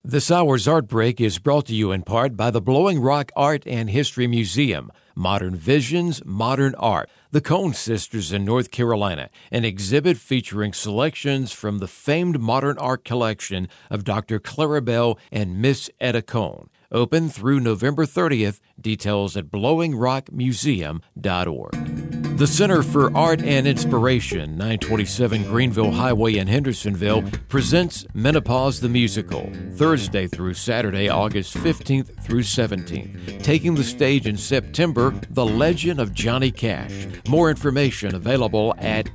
This hour's Art Break is brought to you in part by the Blowing Rock Art and History Museum, Modern Visions, Modern Art, the Cone Sisters in North Carolina, an exhibit featuring selections from the famed modern art collection of Dr. Clarabelle and Miss Etta Cone. Open through November 30th. Details at blowingrockmuseum.org. The Center for Art and Inspiration, 927 Greenville Highway in Hendersonville, presents Menopause the Musical, Thursday through Saturday, August 15th through 17th. Taking the stage in September, The Legend of Johnny Cash. More information available at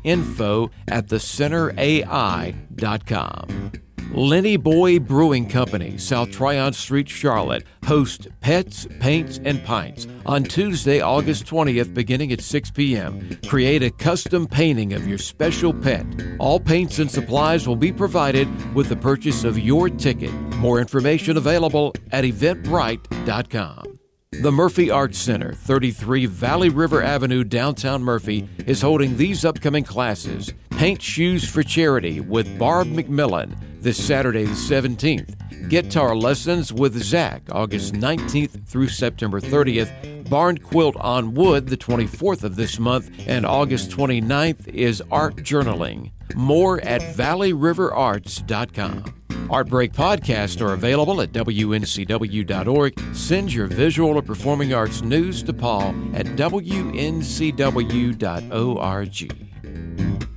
info@thecenterai.com. Lenny Boy Brewing Company, South Tryon Street, Charlotte, hosts Pets, Paints, and Pints on Tuesday, August 20th, beginning at 6 p.m. Create a custom painting of your special pet. All paints and supplies will be provided with the purchase of your ticket. More information available at eventbrite.com. The Murphy Arts Center, 33 Valley River Avenue, downtown Murphy, is holding these upcoming classes. Paint Shoes for Charity with Barb McMillan this Saturday the 17th. Guitar Lessons with Zach, August 19th through September 30th. Barn Quilt on Wood the 24th of this month, and August 29th is Art Journaling. More at valleyriverarts.com. Art Break podcasts are available at wncw.org. Send your visual or performing arts news to Paul at wncw.org.